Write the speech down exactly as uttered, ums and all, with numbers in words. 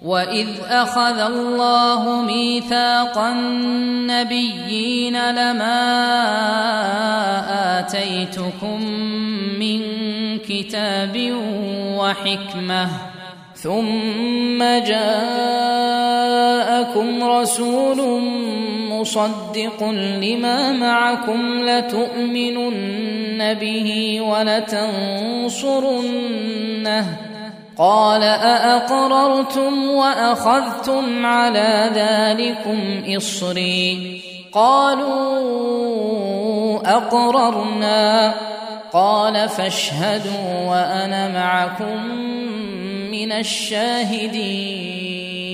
وإذ أخذ الله ميثاق النبيين لما آتيتكم من كتاب وحكمة ثم جاءكم رسول مصدق لما معكم لتؤمنن به ولتنصرنه قال أأقررتم وأخذتم على ذلكم إصري قالوا أقررنا قال فاشهدوا وأنا معكم من الشاهدين